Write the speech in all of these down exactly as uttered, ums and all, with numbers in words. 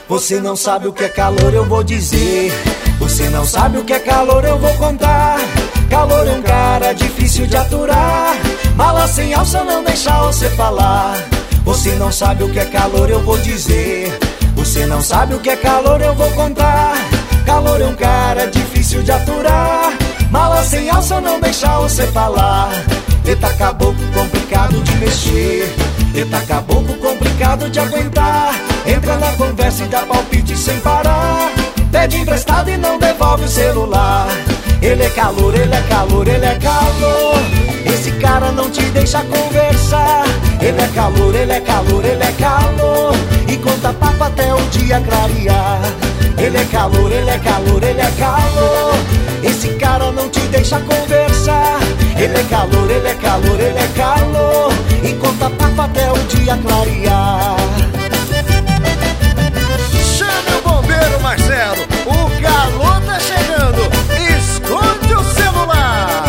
Você não sabe o que é calor, eu vou dizer. Você não sabe o que é calor, eu vou contar. Calor é um cara difícil de aturar. Mala sem alça não deixa você falar. Você não sabe o que é calor, eu vou dizer. Você não sabe o que é calor, eu vou contar. Calor é um cara difícil de aturar. Mala sem alça não deixa você falar. Eita caboclo complicado de mexer. Eita caboclo complicado de aguentar. Entra na conversa e dá palpite sem parar. Pede emprestado e não devolve o celular. Ele é calor, ele é calor, ele é calor. Esse cara não te deixa conversar. Ele é calor, ele é calor, ele é calor. E conta papo até o dia clarear. Ele é calor, ele é calor, ele é calor. Esse cara não te deixa conversar. Ele é calor, ele é calor, ele é calor. E conta papo até o dia clarear. Chame o bombeiro, Marcelo, o calor tá chegando. Esconde o celular.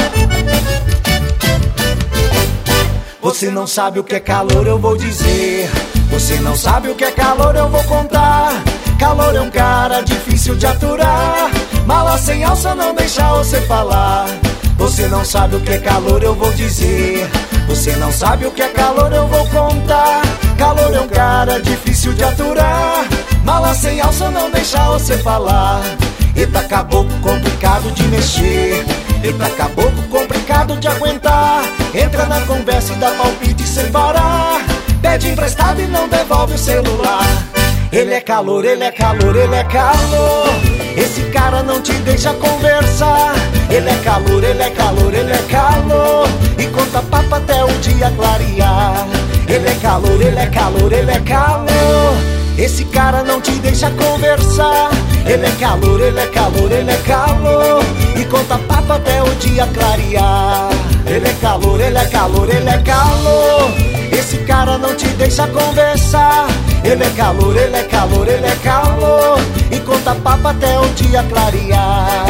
Você não sabe o que é calor, eu vou dizer. Você não sabe o que é calor, eu vou contar. Calor é um cara difícil de aturar. Mala sem alça não deixa você falar. Você não sabe o que é calor, eu vou dizer. Você não sabe o que é calor, eu vou contar. Calor é um cara difícil de aturar. Mala sem alça não deixa você falar. Eita caboclo complicado de mexer. Eita caboclo complicado de aguentar. Entra na conversa e dá palpite sem parar. Pede emprestado e não devolve o celular. Ele é calor, ele é calor, ele é calor. Esse cara não te deixa conversar. Ele é calor, ele é calor, ele é calor. E conta papo até o dia clarear. Ele é calor, ele é calor, ele é calor. Esse cara não te deixa conversar. Ele é calor, ele é calor, ele é calor. E conta papo até o dia clarear. Ele é calor, ele é calor, ele é calor. Esse cara não te deixa conversar. Ele é calor, ele é calor, ele é calor. E conta papo até o dia clarear.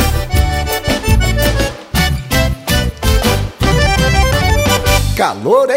Calor